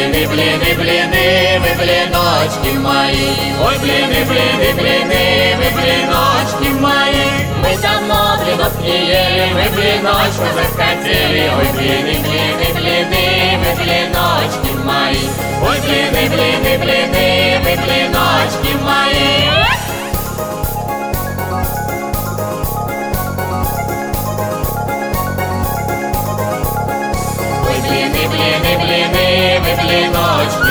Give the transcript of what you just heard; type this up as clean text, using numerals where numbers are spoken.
блины, блины, блины, вы блиночки мои. Ой, блины, блины, блины, вы блиночки мои. Мы давно блинов не ели, мы блиночку захотели. Ой, блины, блины, блины, вы блиночки мои. Ой, блины, блины, блины, вы блиночки мои. Блины, блины, блины, вы блиночки